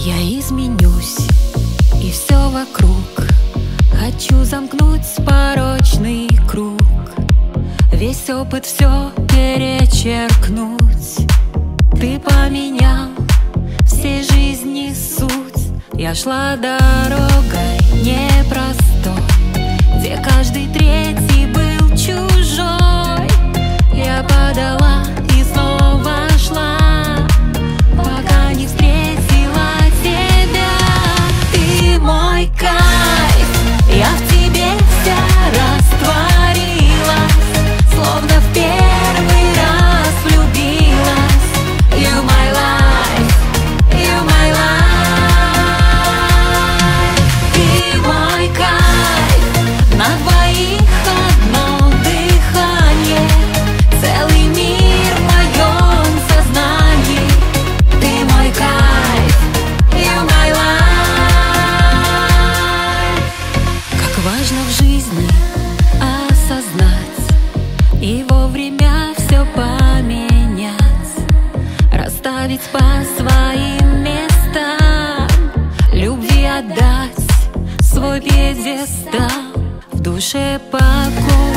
Я изменюсь, и все вокруг хочу замкнуть порочный круг, весь опыт все перечеркнуть. Ты поменял всей жизни суть. Я шла дорогой непростой, где каждый третий был чужой. Я подала и снова шла, пока не встретила тебя. Ты мой кайф, я в тебе вся растворилась, словно в первый раз влюбилась. You my life, you my life. Ты мой кайф, на двоих одно дыхание, целый мир в моем сознании. Ты мой кайф, you my life. Как важно в жизни осознать и вовремя все поменять, расставить по своим местам, любви отдать свой пьедестал, в душе покой.